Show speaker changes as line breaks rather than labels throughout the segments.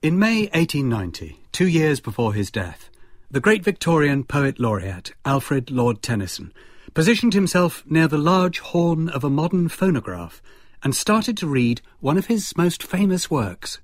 In May 1890, 2 years before his death, the great Victorian poet laureate Alfred Lord Tennyson positioned himself near the large horn of a modern phonograph and started to read one of his most famous works.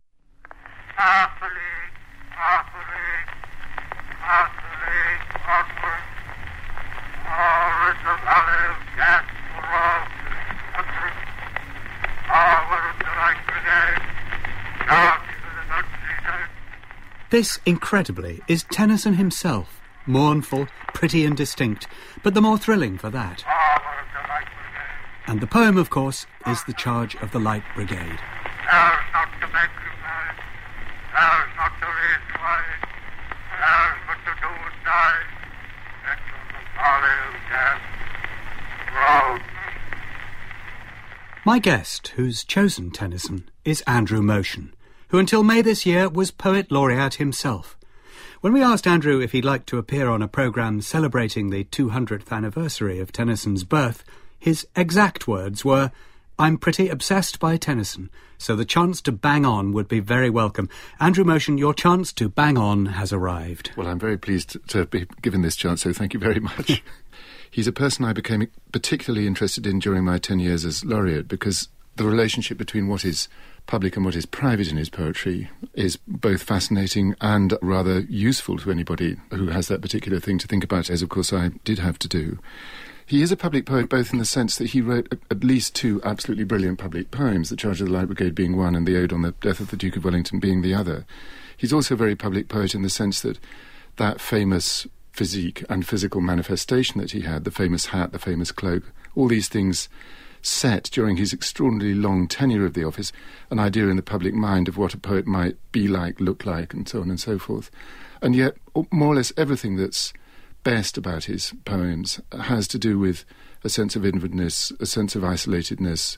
This, incredibly, is Tennyson himself, mournful, pretty and distinct, but the more thrilling for that. And the poem, of course, is The Charge of the Light Brigade. My guest, who's chosen Tennyson, is Andrew Motion, who until May this year was Poet Laureate himself. When we asked Andrew if he'd like to appear on a programme celebrating the 200th anniversary of Tennyson's birth, his exact words were, "I'm pretty obsessed by Tennyson, so the chance to bang on would be very welcome." Andrew Motion, your chance to bang on has arrived.
Well, I'm very pleased to be given this chance, so thank you very much. He's a person I became particularly interested in during my 10 years as laureate, because the relationship between what is public and what is private in his poetry is both fascinating and rather useful to anybody who has that particular thing to think about, as of course I did have to do. He is a public poet both in the sense that he wrote at least 2 absolutely brilliant public poems, The Charge of the Light Brigade being one and the Ode on the Death of the Duke of Wellington being the other. He's also a very public poet in the sense that that famous physique and physical manifestation that he had, the famous hat, the famous cloak, all these things set during his extraordinarily long tenure of the office an idea in the public mind of what a poet might be like, look like, and so on and so forth. And yet, more or less everything that's best about his poems has to do with a sense of inwardness, a sense of isolatedness.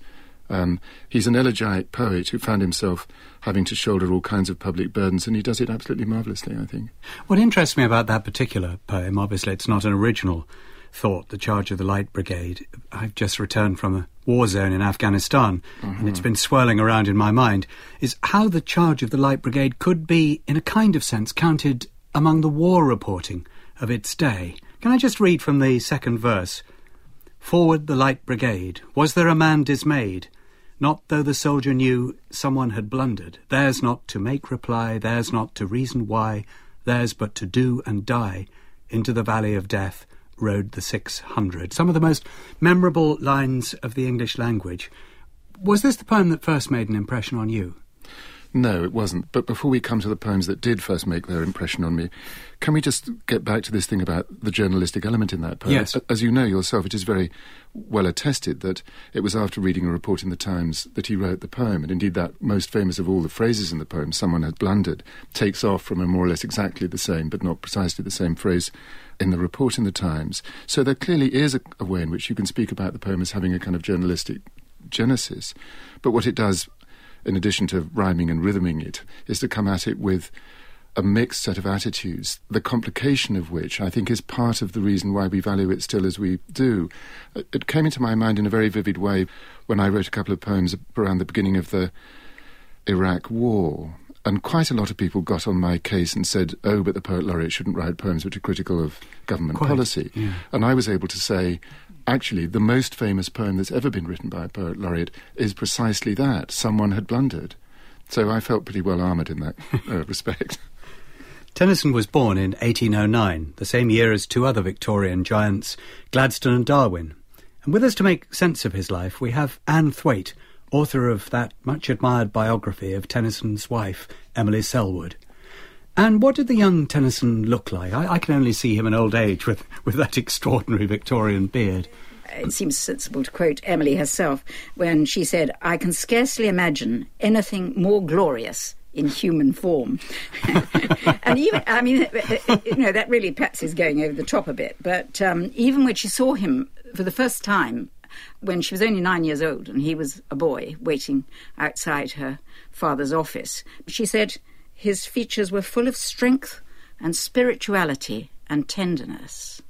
He's an elegiac poet who found himself having to shoulder all kinds of public burdens, and he does it absolutely marvellously, I think.
What interests me about that particular poem, obviously it's not an original thought, The Charge of the Light Brigade. I've just returned from a war zone in Afghanistan, and it's been swirling around in my mind, is how the Charge of the Light Brigade could be, in a kind of sense, counted among the war reporting of its day. Can I just read from the second verse? "Forward the Light Brigade, was there a man dismayed? Not though the soldier knew someone had blundered. Theirs not to make reply, theirs not to reason why, theirs but to do and die. Into the valley of death rode the 600. Some of the most memorable lines of the English language. Was this the poem that first made an impression on you?
No, it wasn't. But before we come to the poems that did first make their impression on me, can we just get back to this thing about the journalistic element in that poem?
Yes.
As you know yourself, it is very well attested that it was after reading a report in the Times that he wrote the poem, and indeed that most famous of all the phrases in the poem, "someone had blundered," takes off from a more or less exactly the same, but not precisely the same phrase in the report in the Times. So there clearly is a way in which you can speak about the poem as having a kind of journalistic genesis. But what it does, in addition to rhyming and rhythming it, is to come at it with a mixed set of attitudes, the complication of which I think is part of the reason why we value it still as we do. It came into my mind in a very vivid way when I wrote a couple of poems around the beginning of the Iraq War, and quite a lot of people got on my case and said, "Oh, but the poet laureate shouldn't write poems which are critical of government policy." Yeah. And I was able to say, actually, the most famous poem that's ever been written by a poet laureate is precisely that, "Someone had blundered." So I felt pretty well armoured in that respect.
Tennyson was born in 1809, the same year as 2 other Victorian giants, Gladstone and Darwin. And with us to make sense of his life, we have Anne Thwaite, author of that much-admired biography of Tennyson's wife, Emily Selwood. And what did the young Tennyson look like? I can only see him in old age with that extraordinary Victorian beard.
It seems sensible to quote Emily herself when she said, "I can scarcely imagine anything more glorious in human form." And even, I mean, that really perhaps is going over the top a bit, but even when she saw him for the first time, when she was only 9 years old and he was a boy waiting outside her father's office, she said his features were full of strength and spirituality and tenderness.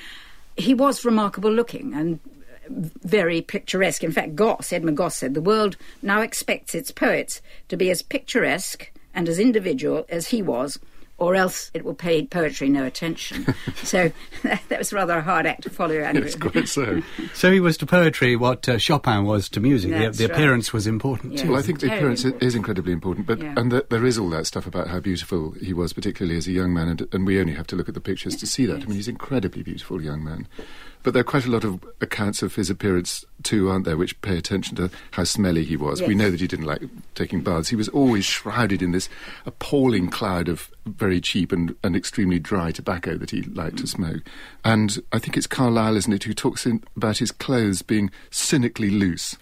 He was remarkable looking and very picturesque. In fact, Edmund Gosse said, "The world now expects its poets to be as picturesque and as individual as he was, or else it will pay poetry no attention. So that was rather a hard act to follow, Andrew.
Yes, quite so.
So he was to poetry what Chopin was to music.
That's
The
right.
appearance was important
Yes.
too.
Well, I think the
Very
appearance
important.
is incredibly important, but
Yeah.
and there is all that stuff about how beautiful he was, particularly as a young man, and we only have to look at the pictures to see that. I mean, he's an incredibly beautiful young man. But there are quite a lot of accounts of his appearance too, aren't there, which pay attention to how smelly he was.
Yes.
We know that he didn't like taking baths. He was always shrouded in this appalling cloud of very cheap and extremely dry tobacco that he liked to smoke. And I think it's Carlyle, isn't it, who talks about his clothes being cynically loose.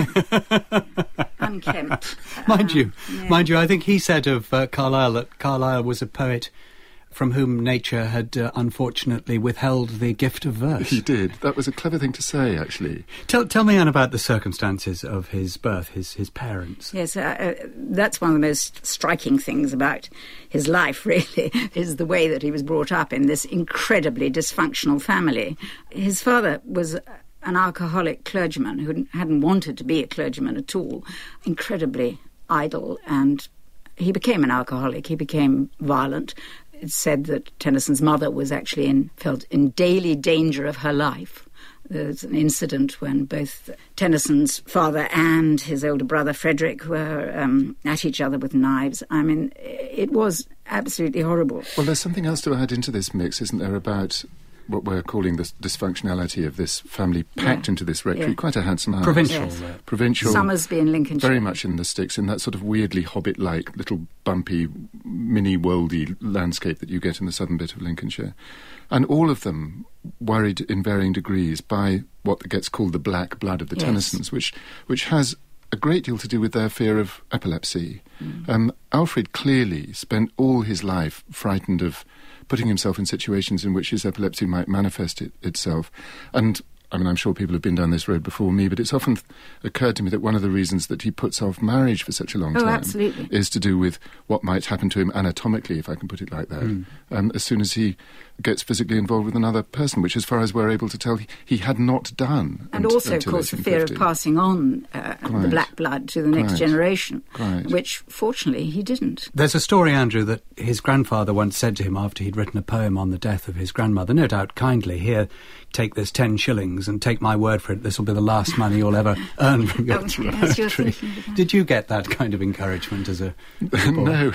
Unkempt.
Mind you,
Yeah.
I think he said of Carlyle that Carlyle was a poet from whom nature had unfortunately withheld the gift of verse.
He did. That was a clever thing to say, actually.
Tell me, Anne, about the circumstances of his birth, his parents.
Yes, that's one of the most striking things about his life, really, is the way that he was brought up in this incredibly dysfunctional family. His father was an alcoholic clergyman who hadn't wanted to be a clergyman at all, incredibly idle, and he became an alcoholic. He became violent. It's said that Tennyson's mother was actually felt in daily danger of her life. There's an incident when both Tennyson's father and his older brother Frederick were at each other with knives. I mean, it was absolutely horrible.
Well, there's something else to add into this mix, isn't there, about what we're calling the dysfunctionality of this family packed into this rectory.
Yeah.
Quite a handsome house.
Provincial.
Yes.
Provincial.
Summersby in Lincolnshire.
Very much in the sticks, in that sort of weirdly Hobbit-like, little bumpy, mini-worldy landscape that you get in the southern bit of Lincolnshire. And all of them worried in varying degrees by what gets called the black blood of the
Yes.
Tennysons, which has a great deal to do with their fear of epilepsy. Alfred clearly spent all his life frightened of putting himself in situations in which his epilepsy might manifest itself. And I mean, I'm sure people have been down this road before me, but it's often occurred to me that one of the reasons that he puts off marriage for such a long time
absolutely.
is to do with what might happen to him anatomically, if I can put it like that, as soon as he gets physically involved with another person, which, as far as we're able to tell, he had not done.
And also, of course, the fear of
1850.
passing on the
Quite.
black blood to the next
Quite.
generation,
Quite.
which, fortunately, he didn't.
There's a story, Andrew, that his grandfather once said to him after he'd written a poem on the death of his grandmother, no doubt kindly, "Here, take this 10 shillings and take my word for it, this will be the last money you'll ever earn from your
Oh, yes, you're
poetry."
thinking of that.
Did you get that kind of encouragement as a boy?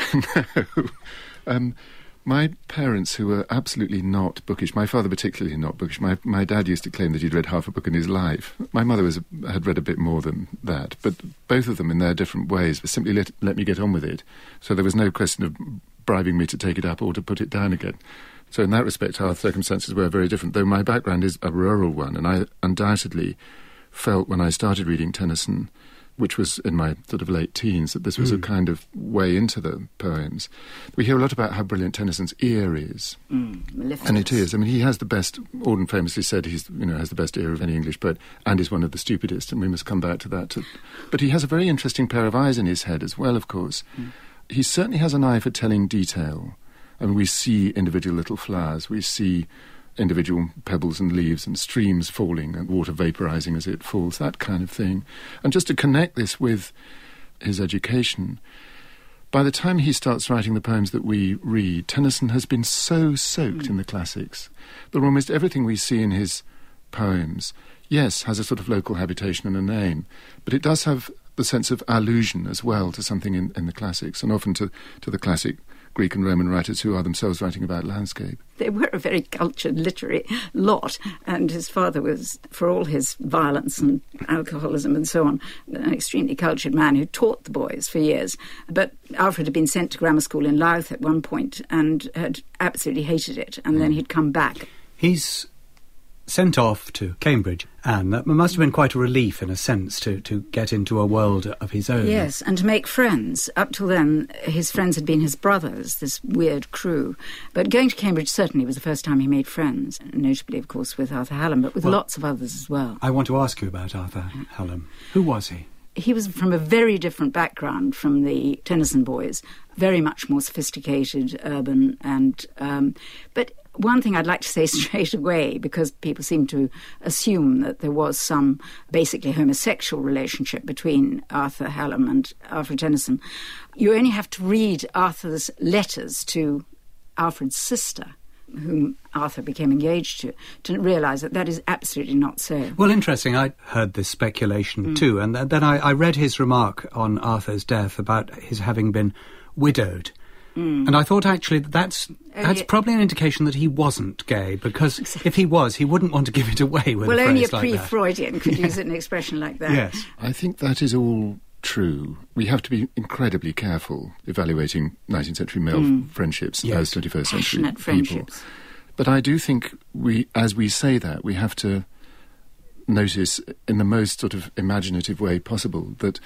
No. My parents, who were absolutely not bookish, my father particularly not bookish, my dad used to claim that he'd read half a book in his life. My mother had read a bit more than that, but both of them, in their different ways, simply let me get on with it. So there was no question of bribing me to take it up or to put it down again. So in that respect, our circumstances were very different, though my background is a rural one, and I undoubtedly felt when I started reading Tennyson, which was in my sort of late teens, that this was a kind of way into the poems. We hear a lot about how brilliant Tennyson's ear is. And it is. I mean, he has the best, Auden famously said he's, has the best ear of any English poet, and is one of the stupidest, and we must come back to that. But he has a very interesting pair of eyes in his head as well, of course. He certainly has an eye for telling detail. I mean, we see individual little flowers, we see individual pebbles and leaves and streams falling and water vaporising as it falls, that kind of thing. And just to connect this with his education, by the time he starts writing the poems that we read, Tennyson has been so soaked in the classics that almost everything we see in his poems, yes, has a sort of local habitation and a name, but it does have the sense of allusion as well to something in the classics, and often to the classic Greek and Roman writers who are themselves writing about landscape.
They were a very cultured literary lot, and his father was, for all his violence and alcoholism and so on, an extremely cultured man who taught the boys for years. But Alfred had been sent to grammar school in Louth at one point and had absolutely hated it, and then he'd come back.
He's sent off to Cambridge, and that must have been quite a relief in a sense to get into a world of his own.
Yes, and to make friends. Up till then, his friends had been his brothers, this weird crew. But going to Cambridge certainly was the first time he made friends, notably, of course, with Arthur Hallam, but with lots of others as well.
I want to ask you about Arthur Hallam. Who was he?
he was from a very different background from the Tennyson boys, very much more sophisticated, urban, and but one thing I'd like to say straight away, because people seem to assume that there was some basically homosexual relationship between Arthur Hallam and Alfred Tennyson, you only have to read Arthur's letters to Alfred's sister, whom Arthur became engaged to realise that that is absolutely not so.
Well, interesting. I heard this speculation too, and then I read his remark on Arthur's death about his having been widowed. And I thought actually that's probably an indication that he wasn't gay, because if he was, he wouldn't want to give it away with a phrase like that.
Well, only a pre-Freudian could use an expression like that.
Yes.
I think that is all true. We have to be incredibly careful evaluating 19th century male friendships as 21st century
Passionate
people.
friendships.
But I do think as we say that, we have to notice in the most sort of imaginative way possible that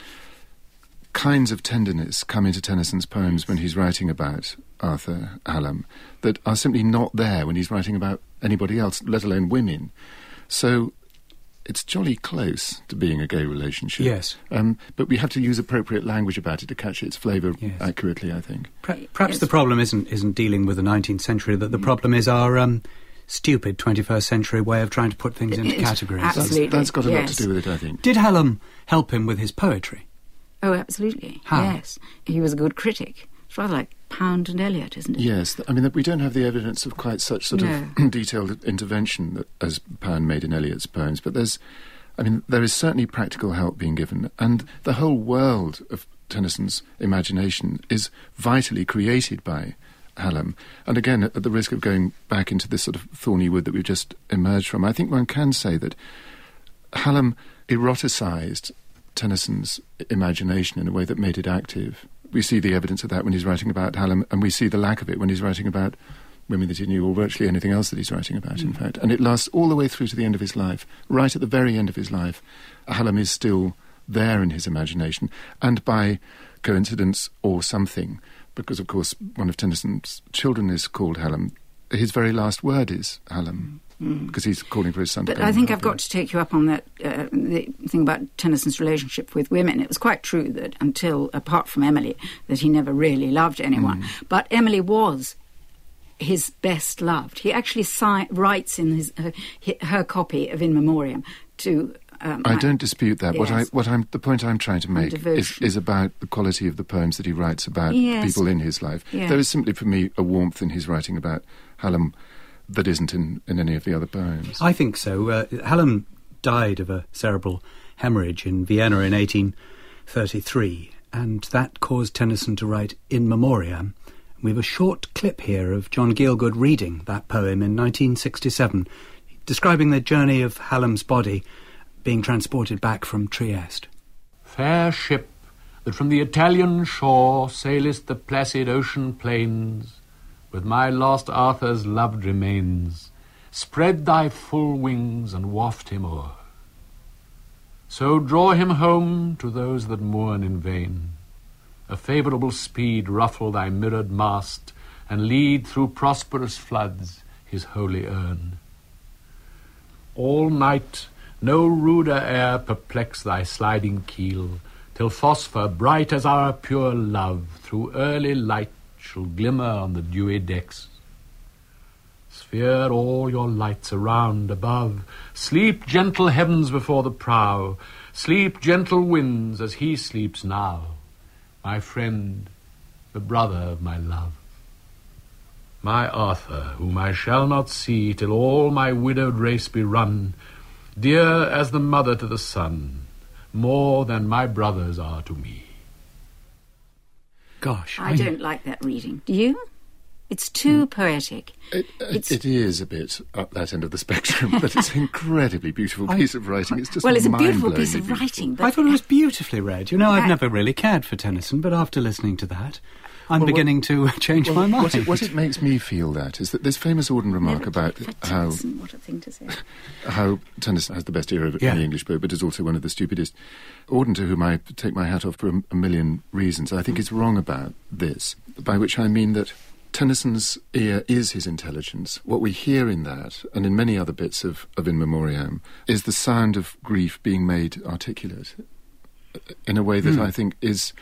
kinds of tenderness come into Tennyson's poems when he's writing about Arthur Hallam that are simply not there when he's writing about anybody else, let alone women. So it's jolly close to being a gay relationship.
Yes.
But we have to use appropriate language about it to catch its flavour accurately, I think.
Perhaps the problem isn't dealing with the 19th century, that the problem is our stupid 21st century way of trying to put things into categories.
Absolutely.
That's got a lot to do with it, I think.
Did Hallam help him with his poetry?
Oh, absolutely.
How?
Yes. He was a good critic. It's rather like Pound and Eliot, isn't it?
Yes. I mean, we don't have the evidence of quite such sort of detailed intervention as Pound made in Eliot's poems, but there is certainly practical help being given, and the whole world of Tennyson's imagination is vitally created by Hallam. And again, at the risk of going back into this sort of thorny wood that we've just emerged from, I think one can say that Hallam eroticised Tennyson's imagination in a way that made it active. We see the evidence of that when he's writing about Hallam, and we see the lack of it when he's writing about women that he knew, or virtually anything else that he's writing about, in fact. And it lasts all the way through to the end of his life. Right at the very end of his life, Hallam is still there in his imagination, and by coincidence or something, because, of course, one of Tennyson's children is called Hallam, his very last word is Hallam. Because he's calling for his son to
But
come.
I think I've got to take you up on that the thing about Tennyson's relationship with women. It was quite true that until, apart from Emily, that he never really loved anyone. But Emily was his best loved. He actually writes in her copy of In Memoriam to...
I don't dispute that.
Yes.
The point I'm trying to make is about the quality of the poems that he writes about people in his life.
Yes.
There is simply, for me, a warmth in his writing about Hallam that isn't in any of the other poems.
I think so. Hallam died of a cerebral hemorrhage in Vienna in 1833, and that caused Tennyson to write In Memoriam. We have a short clip here of John Gielgud reading that poem in 1967, describing the journey of Hallam's body being transported back from Trieste.
Fair ship, that from the Italian shore sailest the placid ocean plains, with my lost Arthur's loved remains, spread thy full wings and waft him o'er. So draw him home to those that mourn in vain. A favourable speed ruffle thy mirrored mast, and lead through prosperous floods his holy urn. All night no ruder air perplex thy sliding keel, till phosphor, bright as our pure love, through early light shall glimmer on the dewy decks. Sphere all your lights around above. Sleep, gentle heavens before the prow. Sleep, gentle winds, as he sleeps now, my friend, the brother of my love. My Arthur, whom I shall not see till all my widowed race be run, dear as the mother to the son, more than my brothers are to me.
Gosh.
I don't like that reading. Do you? It's too poetic.
It is a bit up that end of the spectrum, but it's an incredibly beautiful piece of writing. It's just
it's a beautiful
mind-blowingly
piece of
beautiful.
writing. But
I thought it was beautifully read. You know, I've never really cared for Tennyson, but after listening to that, I'm beginning to change my mind.
What it makes me feel that is that this famous Auden remark about how
Tennyson, what a thing to say.
how Tennyson has the best ear of any English poet, but is also one of the stupidest. Auden, to whom I take my hat off for a million reasons, I think is wrong about this, by which I mean that Tennyson's ear is his intelligence. What we hear in that, and in many other bits of In Memoriam, is the sound of grief being made articulate. in a way that I think is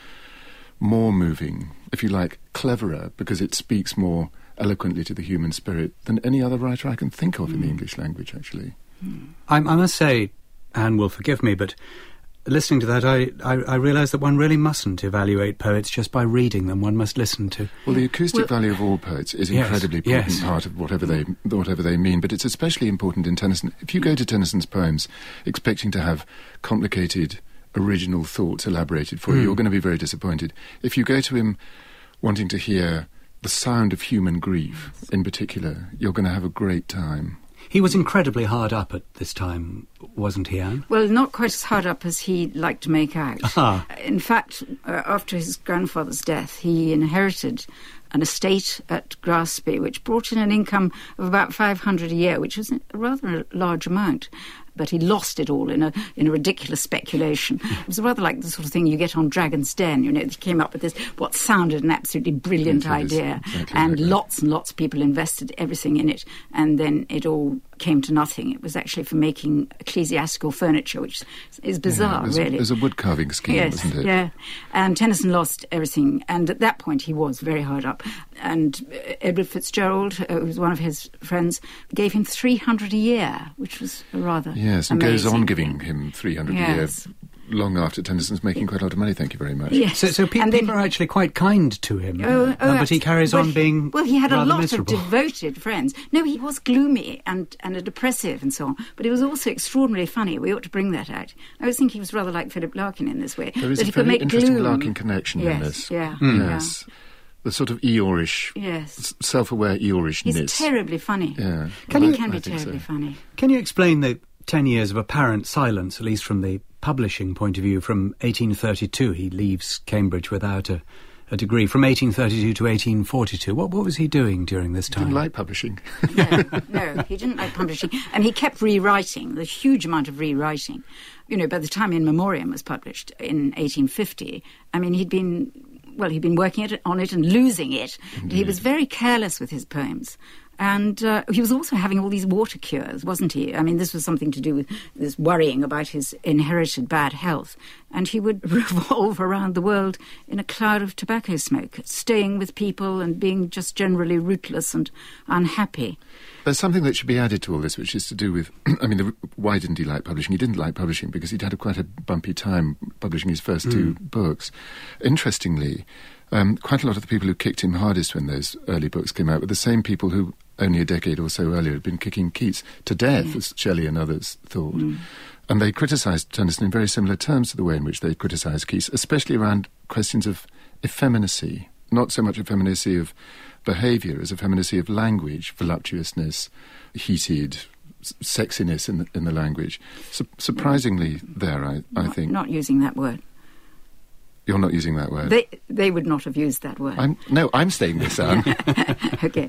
more moving, if you like, cleverer, because it speaks more eloquently to the human spirit than any other writer I can think of in the English language, actually.
I must say, Anne will forgive me, but listening to that, I realise that one really mustn't evaluate poets just by reading them. One must listen to...
Well, the acoustic value of all poets is incredibly important part of whatever they mean, but it's especially important in Tennyson. If you go to Tennyson's poems expecting to have complicated, original thoughts elaborated for you, you're going to be very disappointed. If you go to him wanting to hear the sound of human grief, in particular, you're going to have a great time.
He was incredibly hard up at this time, wasn't he, Anne?
Well, not quite as hard up as he liked to make out. In fact, after his grandfather's death, he inherited an estate at Grassby, which brought in an income of about $500 a year, which was rather a large amount. But he lost it all in a ridiculous speculation. It was rather like the sort of thing you get on Dragon's Den. You know, they came up with this, what sounded an absolutely brilliant idea. And lots and lots of people invested everything in it. And then it all came to nothing. It was actually for making ecclesiastical furniture, which is bizarre, really.
It was a wood-carving scheme, wasn't it?
Yeah. And Tennyson lost everything. And at that point, he was very hard up. And Edward Fitzgerald, who was one of his friends, gave him $300 a year, which was rather...
Yes, and
amazing.
goes on giving him $300 a year long after Tennyson's making quite a lot of money. Thank you very much.
Yes.
So people are actually quite kind to him, but he carries on being
Well, he had a lot
miserable.
of devoted friends. No, he was gloomy and a depressive and so on, but he was also extraordinarily funny. We ought to bring that out. I always think he was rather like Philip Larkin in this way.
There is
that
a
he could
very
make
interesting
gloom.
Larkin connection in this. Yes. The sort of Eeyorish, self-aware Eeyorishness.
He's terribly funny.
Yeah.
He can be terribly funny.
Can you explain the 10 years of apparent silence, at least from the publishing point of view, from 1832? He leaves Cambridge without a degree. From 1832 to 1842, what was he doing during this time?
He didn't like publishing.
No, he didn't like publishing. And he kept rewriting, the huge amount of rewriting. You know, by the time In Memoriam was published in 1850, I mean, he'd been working on it and losing it. Indeed. He was very careless with his poems. And he was also having all these water cures, wasn't he? I mean, this was something to do with this worrying about his inherited bad health. And he would revolve around the world in a cloud of tobacco smoke, staying with people and being just generally rootless and unhappy.
There's something that should be added to all this, which is to do with, why didn't he like publishing? He didn't like publishing because he'd had quite a bumpy time publishing his first two books. Interestingly, quite a lot of the people who kicked him hardest when those early books came out were the same people who only a decade or so earlier had been kicking Keats to death, as Shelley and others thought. And they criticised Tennyson in very similar terms to the way in which they criticised Keats, especially around questions of effeminacy. Not so much effeminacy of behaviour as effeminacy of language, voluptuousness, heated sexiness in the language. Surprisingly there, I think.
Not using that word.
You're not using that word?
They would not have used that word.
I'm saying this, Anne.
Okay.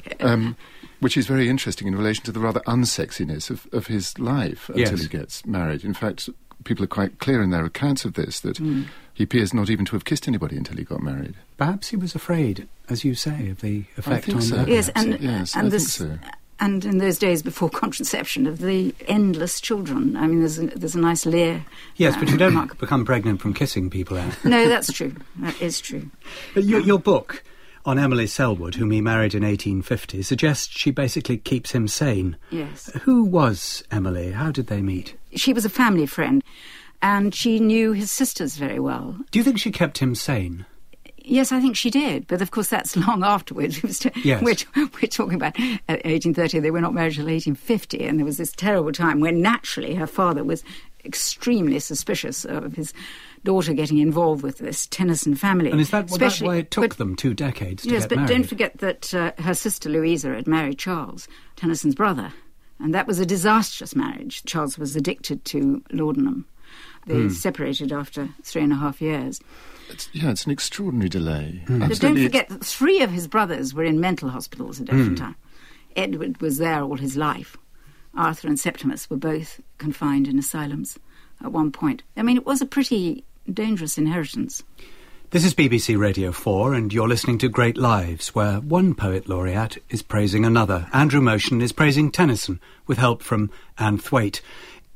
Which is very interesting in relation to the rather unsexiness of his life until he gets married. In fact, people are quite clear in their accounts of this that he appears not even to have kissed anybody until he got married.
Perhaps he was afraid, as you say, of the effect on
so.
that.
Yes,
I think so.
And in those days before contraception, of the endless children. I mean, there's a nice Lear.
Yes, but you don't become pregnant from kissing people, Anne.
No, that's true. That is true.
But your book on Emily Selwood, whom he married in 1850, suggests she basically keeps him sane.
Yes.
Who was Emily? How did they meet?
She was a family friend, and she knew his sisters very well.
Do you think she kept him sane?
Yes, I think she did, but of course that's long afterwards.
Yes.
We're talking about 1830. They were not married until 1850, and there was this terrible time when naturally her father was extremely suspicious of his daughter getting involved with this Tennyson family.
And is that why it took them 2 decades to get married?
Yes, but don't forget that her sister Louisa had married Charles, Tennyson's brother, and that was a disastrous marriage. Charles was addicted to laudanum. They separated after 3.5 years.
It's an extraordinary delay.
But don't forget that 3 of his brothers were in mental hospitals at different times. Edward was there all his life. Arthur and Septimus were both confined in asylums at one point. I mean, it was a pretty dangerous inheritance.
This is BBC Radio 4, and you're listening to Great Lives, where one poet laureate is praising another. Andrew Motion is praising Tennyson, with help from Anne Thwaite.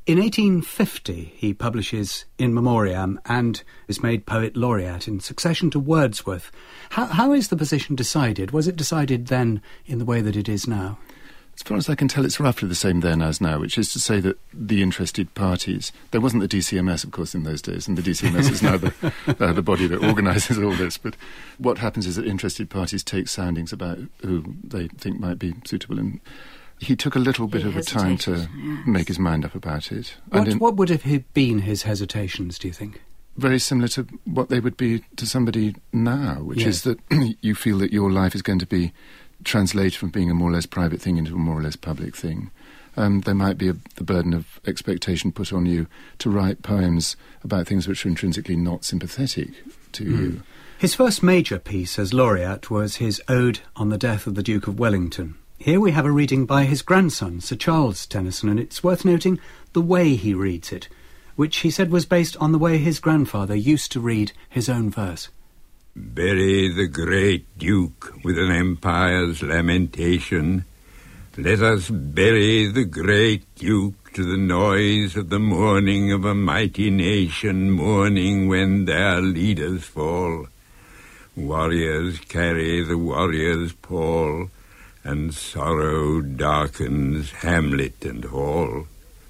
In 1850, he publishes In Memoriam and is made Poet Laureate in succession to Wordsworth. How is the position decided? Was it decided then in the way that it is now?
As far as I can tell, it's roughly the same then as now, which is to say that the interested parties... There wasn't the DCMS, of course, in those days, and the DCMS is now the body that organises all this. But what happens is that interested parties take soundings about who they think might be suitable, and he took a little bit of a time to make his mind up about it.
What would have been his hesitations, do you think?
Very similar to what they would be to somebody now, which is that you feel that your life is going to be translated from being a more or less private thing into a more or less public thing. There might be the burden of expectation put on you to write poems about things which are intrinsically not sympathetic to you.
His first major piece as laureate was his Ode on the Death of the Duke of Wellington. Here we have a reading by his grandson, Sir Charles Tennyson, and it's worth noting the way he reads it, which he said was based on the way his grandfather used to read his own verse.
Bury the great Duke with an empire's lamentation. Let us bury the great Duke to the noise of the mourning of a mighty nation, mourning when their leaders fall. Warriors carry the warrior's pall, and sorrow darkens hamlet and hall.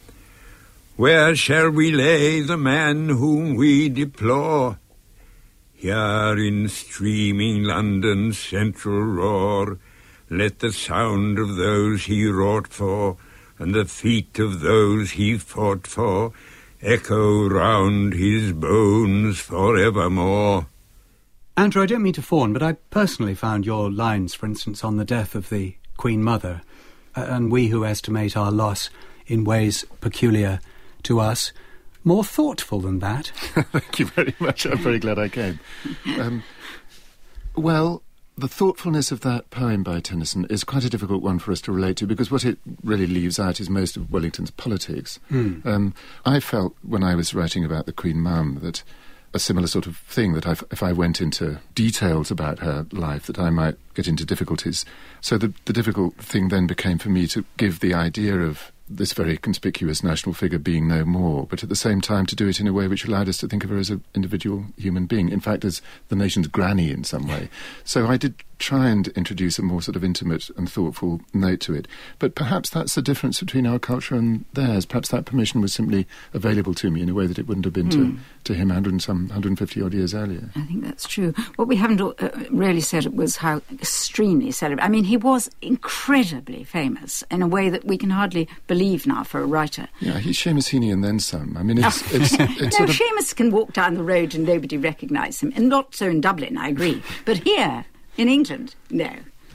Where shall we lay the man whom we deplore? Here in streaming London's central roar, let the sound of those he wrought for, and the feet of those he fought for, echo round his bones for evermore.
Andrew, I don't mean to fawn, but I personally found your lines, for instance, on the death of the Queen Mother, and we who estimate our loss in ways peculiar to us, more thoughtful than that.
Thank you very much. I'm very glad I came. Well, the thoughtfulness of that poem by Tennyson is quite a difficult one for us to relate to, because what it really leaves out is most of Wellington's politics. I felt when I was writing about the Queen Mum that a similar sort of thing, that if I went into details about her life, that I might get into difficulties. So the difficult thing then became for me to give the idea of this very conspicuous national figure being no more, but at the same time to do it in a way which allowed us to think of her as an individual human being, in fact as the nation's granny in some way. So I did try and introduce a more sort of intimate and thoughtful note to it. But perhaps that's the difference between our culture and theirs. Perhaps that permission was simply available to me in a way that it wouldn't have been to him 150-odd years earlier.
I think that's true. What we haven't really said was how extremely celebrated. I mean, he was incredibly famous in a way that we can hardly believe now for a writer.
Yeah, he's Seamus Heaney and then some. I mean, it's
no,
sort of...
Seamus can walk down the road and nobody recognise him. And not so in Dublin, I agree. But here, in England, no.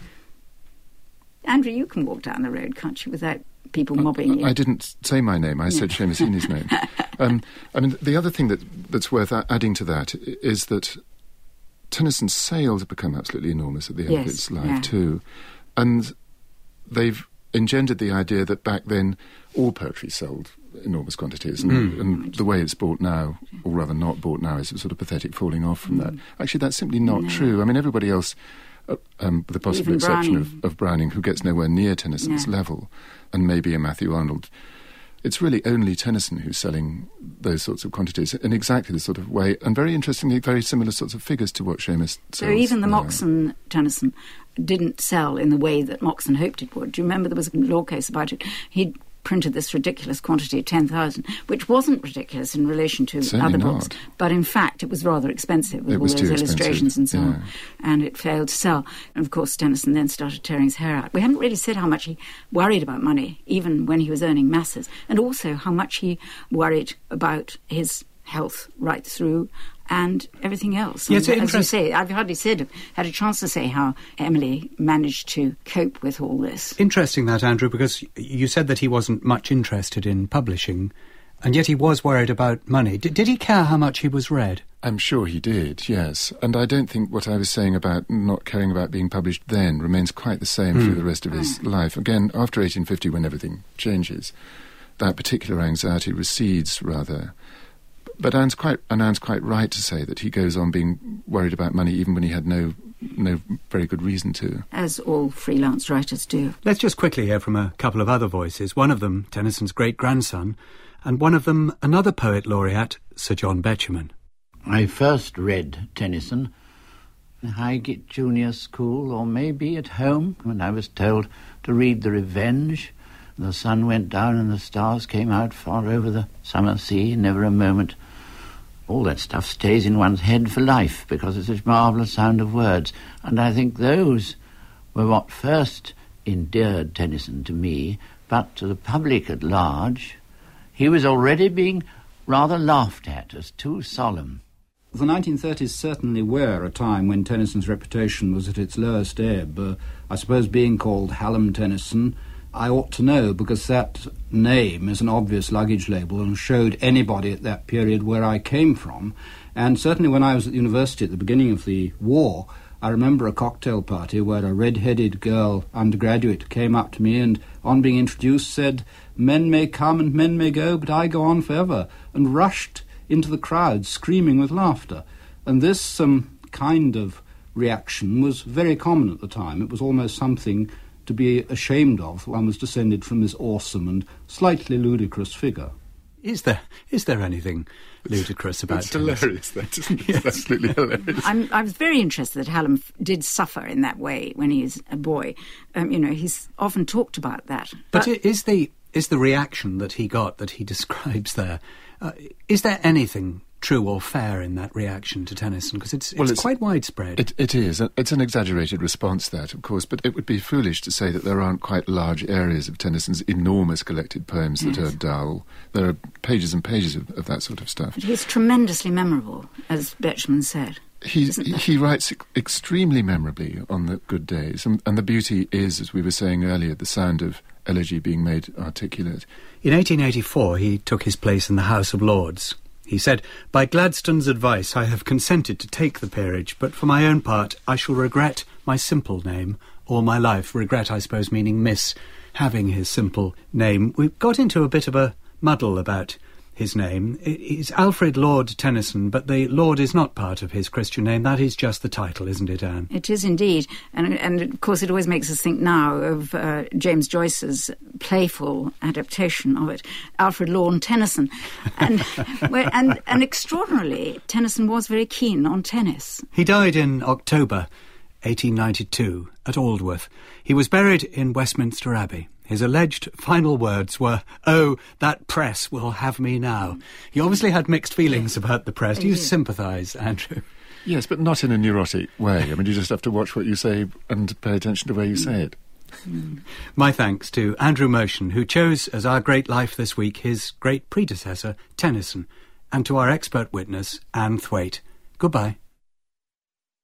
Andrew, you can walk down the road, can't you, without people mobbing you?
I didn't say my name. I said Seamus Heaney's name. I mean, the other thing that's worth adding to that is that Tennyson's sales have become absolutely enormous at the end of its life, too. And they've engendered the idea that back then all poetry sold enormous quantities, and the way it's bought now, or rather not bought now, is a sort of pathetic falling off from that. Actually, that's simply not true. I mean, everybody else, with the possible exception of Browning, who gets nowhere near Tennyson's level, and maybe a Matthew Arnold, it's really only Tennyson who's selling those sorts of quantities in exactly the sort of way, and very interestingly, very similar sorts of figures to what Seamus sells.
So even the Moxon Tennyson didn't sell in the way that Moxon hoped it would. Do you remember there was a law case about it? He'd printed this ridiculous quantity of 10,000, which wasn't ridiculous in relation to
Certainly
other
not.
books, but in fact it was rather expensive with all those illustrations and so on, and it failed to sell. And of course Tennyson then started tearing his hair out. We haven't really said how much he worried about money, even when he was earning masses, and also how much he worried about his health right through and everything else.
Yes,
and as you say, I've hardly had a chance to say how Emily managed to cope with all this.
Interesting that, Andrew, because you said that he wasn't much interested in publishing, and yet he was worried about money. Did he care how much he was read?
I'm sure he did, yes. And I don't think what I was saying about not caring about being published then remains quite the same through the rest of his life. Again, after 1850, when everything changes, that particular anxiety recedes rather. But Anne's quite right to say that he goes on being worried about money even when he had no very good reason to.
As all freelance writers do.
Let's just quickly hear from a couple of other voices. One of them, Tennyson's great-grandson, and one of them another poet laureate, Sir John Betjeman.
I first read Tennyson in Highgate Junior School, or maybe at home, when I was told to read The Revenge. The sun went down and the stars came out far over the summer sea, never a moment. All that stuff stays in one's head for life because it's such marvellous sound of words. And I think those were what first endeared Tennyson to me, but to the public at large, he was already being rather laughed at as too solemn.
The 1930s certainly were a time when Tennyson's reputation was at its lowest ebb. I suppose being called Hallam Tennyson, I ought to know, because that name is an obvious luggage label and showed anybody at that period where I came from. And certainly when I was at the university at the beginning of the war, I remember a cocktail party where a red-headed girl, undergraduate, came up to me and, on being introduced, said, "Men may come and men may go, but I go on forever," and rushed into the crowd screaming with laughter. And this kind of reaction was very common at the time. It was almost something to be ashamed of. One was descended from this awesome and slightly ludicrous figure.
Is there anything ludicrous about
it's hilarious, that, isn't it? Yes. It's absolutely hilarious.
I was very interested that Hallam did suffer in that way when he was a boy. He's often talked about that.
But is the reaction that he got, that he describes there, is there anything true or fair in that reaction to Tennyson? Because it's quite widespread.
It is. It's an exaggerated response, that, of course, but it would be foolish to say that there aren't quite large areas of Tennyson's enormous collected poems that are dull. There are pages and pages of that sort of stuff.
But he's tremendously memorable, as Betjeman said.
He writes extremely memorably on the good days, and the beauty is, as we were saying earlier, the sound of elegy being made articulate.
In 1884, he took his place in the House of Lords. He said, "By Gladstone's advice I have consented to take the peerage, but for my own part I shall regret my simple name all my life." Regret, I suppose, meaning miss having his simple name. We've got into a bit of a muddle about his name. It's Alfred Lord Tennyson, but the Lord is not part of his Christian name. That is just the title, isn't it, Anne?
It is indeed. And of course, it always makes us think now of James Joyce's playful adaptation of it, Alfred Lorne Tennyson. And extraordinarily, Tennyson was very keen on tennis.
He died in October 1892 at Aldworth. He was buried in Westminster Abbey. His alleged final words were, "Oh, that press will have me now." He obviously had mixed feelings about the press. Do you sympathise, Andrew?
Yes, but not in a neurotic way. I mean, you just have to watch what you say and pay attention to where you say it.
My thanks to Andrew Motion, who chose as our great life this week his great predecessor, Tennyson, and to our expert witness, Anne Thwaite. Goodbye.